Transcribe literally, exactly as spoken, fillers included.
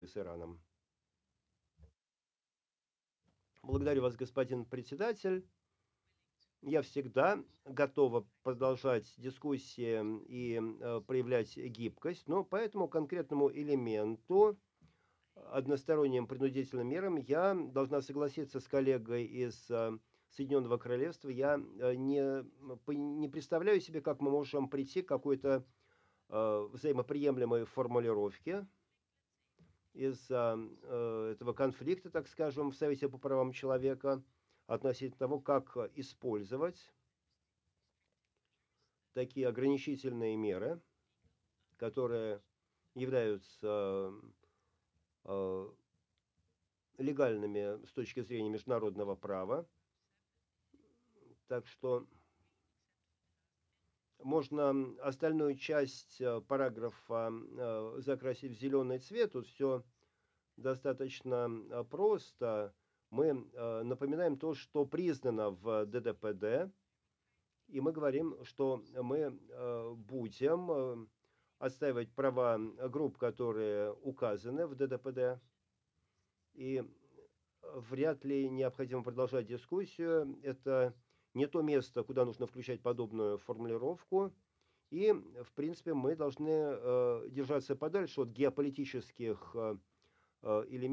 с Ираном. Благодарю вас, господин председатель. Я всегда готова продолжать дискуссии и э, проявлять гибкость, но по этому конкретному элементу, односторонним принудительным мерам, я должна согласиться с коллегой из э, Соединенного Королевства. Я э, не, по- не представляю себе, как мы можем прийти к какой-то э, взаимоприемлемой формулировке из-за э, этого конфликта, так скажем, в Совете по правам человека относительно того, как использовать такие ограничительные меры, которые являются э, легальными с точки зрения международного права. Так что можно остальную часть э, параграфа э, закрасить в зеленый цвет. Тут все достаточно э, просто. Мы э, напоминаем то, что признано в Д Д П Д, и мы говорим, что мы э, будем э, отстаивать права групп, которые указаны в Д Д П Д, и вряд ли необходимо продолжать дискуссию. Это не то место, куда нужно включать подобную формулировку. И, в принципе, мы должны э, держаться подальше от геополитических э, элементов.